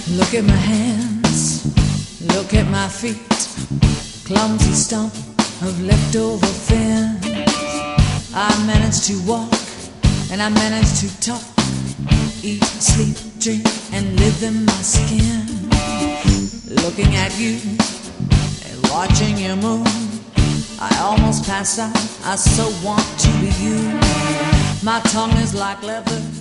Look at my hands, look at my feet, clumsy stump of leftover fins. I managed to walk and I managed to talk, eat, sleep, drink and live in my skin. Looking at you and watching you move, I almost passed out, I so want to be you. My tongue is like leather,